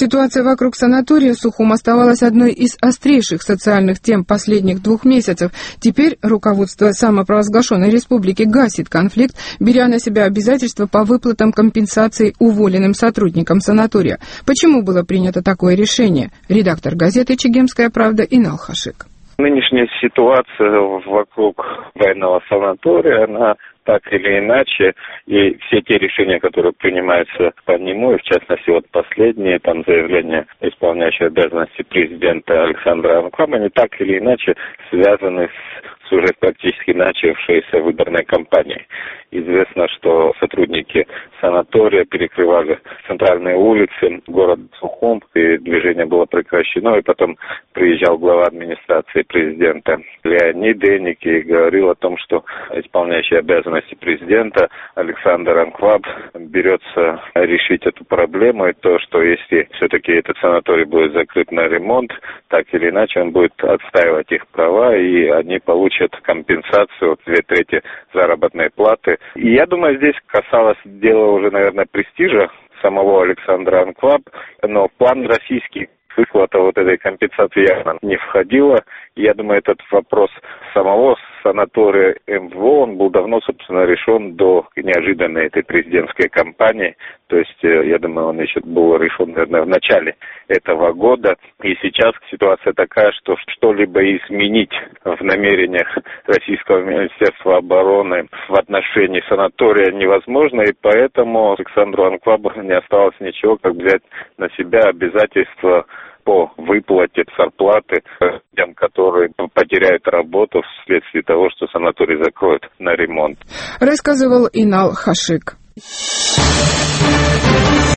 Ситуация вокруг санатория Сухум оставалась одной из острейших социальных тем последних 2 месяцев. Теперь руководство самопровозглашенной республики гасит конфликт, беря на себя обязательства по выплатам компенсаций уволенным сотрудникам санатория. Почему было принято такое решение? Редактор газеты «Чегемская правда» Инал Хашик. Нынешняя ситуация вокруг военного санатория, она так или иначе, и все те решения, которые принимаются по нему, и в частности вот последние там заявления исполняющего обязанности президента Александра Анкваба, они так или иначе связаны с уже практически начавшейся выборной кампанией. Известно, что сотрудники санатория перекрывали центральные улицы города Сухум, и движение было прекращено, и потом приезжал глава администрации президента Леонид Эник и говорил о том, что исполняющий обязанности президента Александр Анкваб берется решить эту проблему, и то, что если все-таки этот санаторий будет закрыт на ремонт, так или иначе он будет отстаивать их права, и они получат компенсацию 2/3 заработной платы. И я думаю, здесь касалось дела уже, наверное, престижа самого Александра Анкваб, но в план российский выплата вот этой компенсации явно не входила. Я думаю, этот вопрос самого санатория МВО, он был давно, собственно, решен до неожиданной этой президентской кампании. То есть, я думаю, он еще был решен, наверное, в начале этого года. И сейчас ситуация такая, что что-либо изменить в намерениях Российского Министерства обороны в отношении санатория невозможно. И поэтому Александру Анквабу не осталось ничего, как взять на себя обязательства по выплате зарплаты людям, которые потеряют работу вследствие того, что санаторий закроют на ремонт. Рассказывал Инал Хашик.